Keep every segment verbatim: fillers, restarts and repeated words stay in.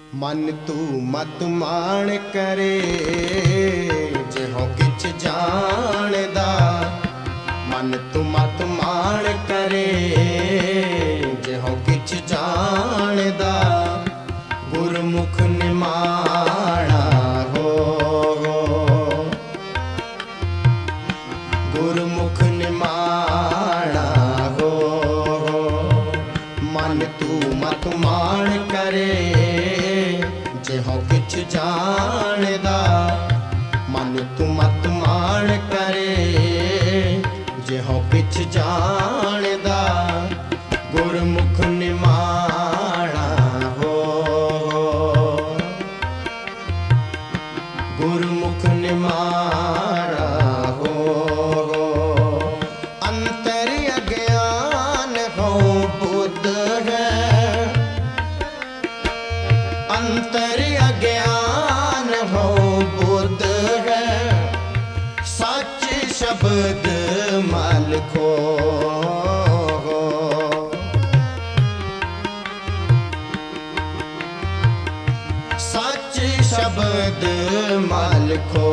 मन तू मत मान करे जेहो किछ जानदा। मन तू मत मान करे जेहो किछ जानदा। गुरमुख निमाणा हो, गुरमुख निमाणा हो। मन तू मत मान करे जेहो किछ जानदा। मन तू मत मान करे जेहो किछ जानदा। गुरमुख निमाणा हो, गुरमुख निमाणा हो। अंतर अज्ञान हो बुद्ध है, अंतर अज्ञान हो बुद्ध है। सच शब्द मल खो, सच शब्द मल खो।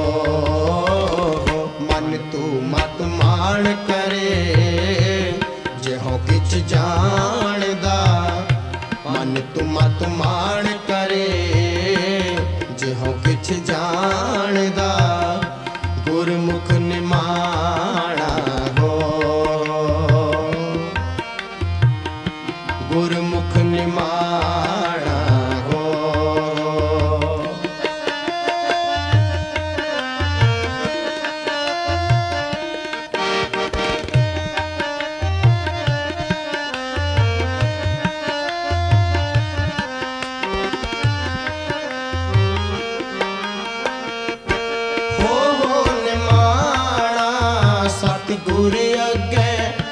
मन तू मत मान करे जेहो किछ जानदा। मन तू मत मान करे जेहो किछ जानदा। गुरमुख निमाणा हो, गुरमुख निमाणा हो। सतगुर अगे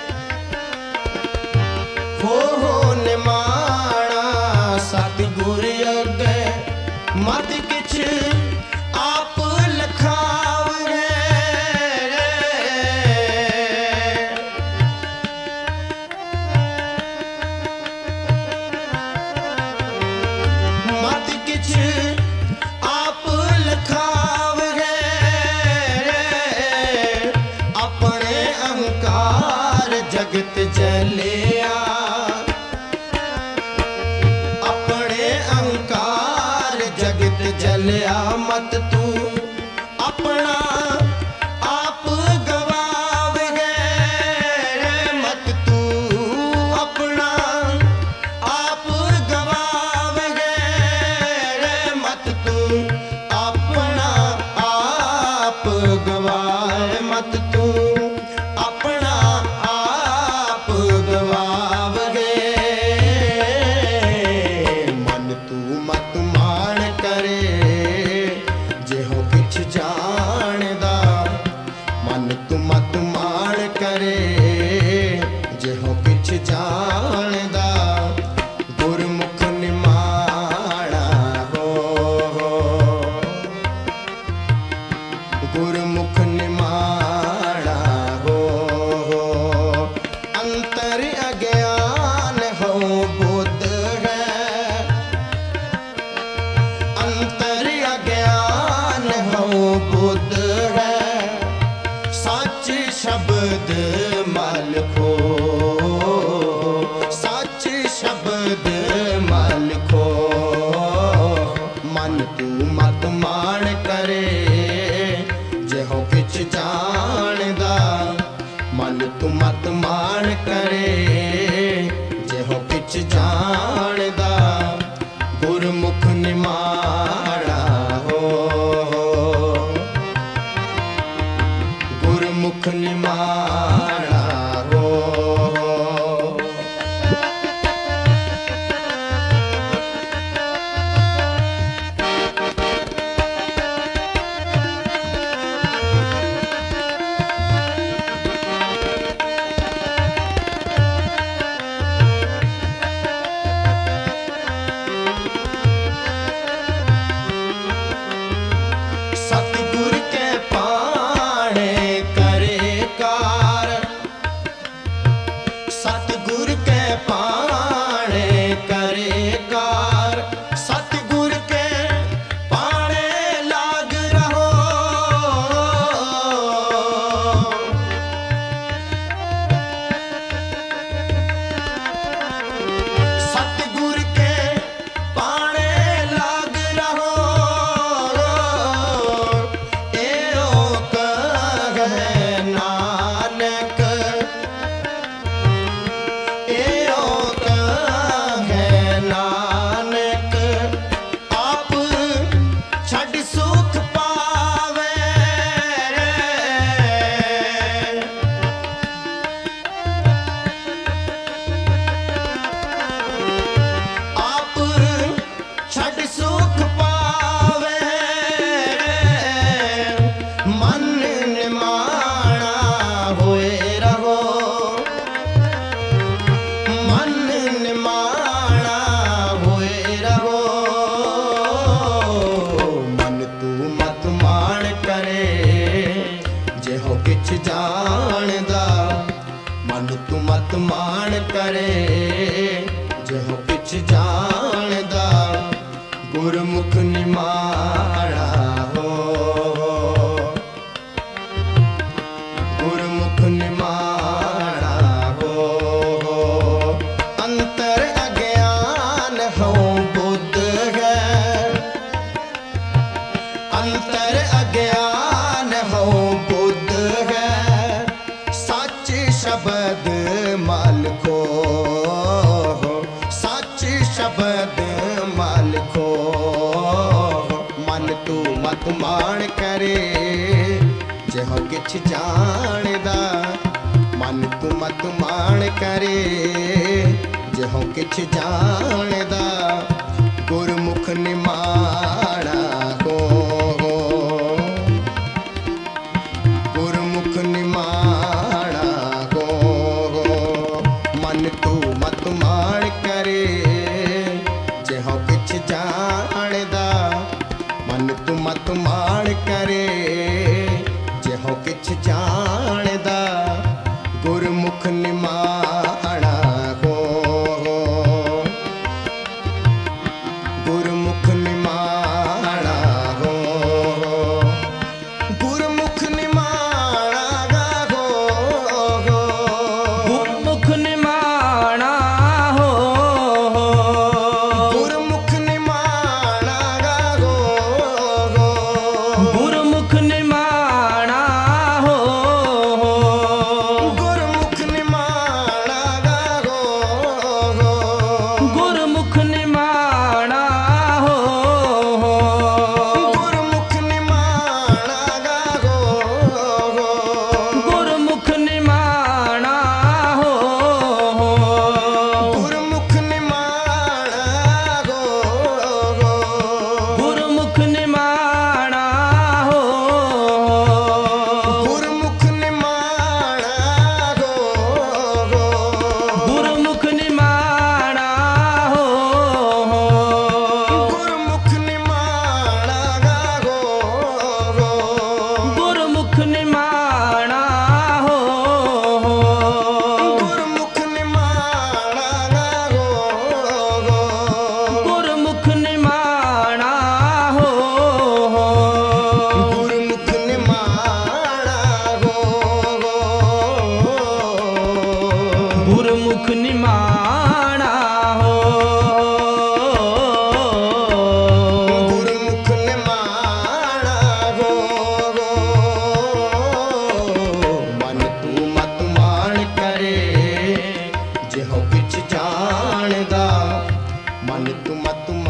हो हो निमाणा। सतगुर अगे मत किछ आप लखावे। मत किछ आप लखावे। अपने अहंकार जगत जलिया। अपने अहंकार जगत जलिया। मत तू अपना आप गवावे। मत तू अपना आप गवावे। मत तू अपना आप गवावे। मत तू अपना आप गवा। मालिको मन तू मत मान करे जेहो किछ जानदा मन तू मत मान करे जेहो किछ जानदा गुरमुख निमाणा को गुरमुख निमाणा को मन तू मत मान करे जेहो किछ जानदा मन तू मत मान करे जेहो किछ जानदा गुरमुख निमाणा को गुरमुख निमाणा हो गुरमुख निमाणा गो गुरमुख निमाणा हो गुरमुख निमाणा गो गुरमुख निमाणा हो गुरमुख निमाणा गो गुरमुख निमाणा हो गुरमुख निमाणा गो गुरमुख निमाणा हो गुरमुख निमाणा गो गुरमुख निमाणा हो गुरमुख निमाणा गो गुरमुख निमाणा हो गुरमुख निमाणा गो गुरमुख निमाणा हो गुरमुख निमाणा गो गुरमुख निमाणा हो गुरमुख निमाणा गो गुरमुख निमाणा हो गुरमुख निमाणा गो मन तू मत मान करे जेहो किछ जानदा मन तू मत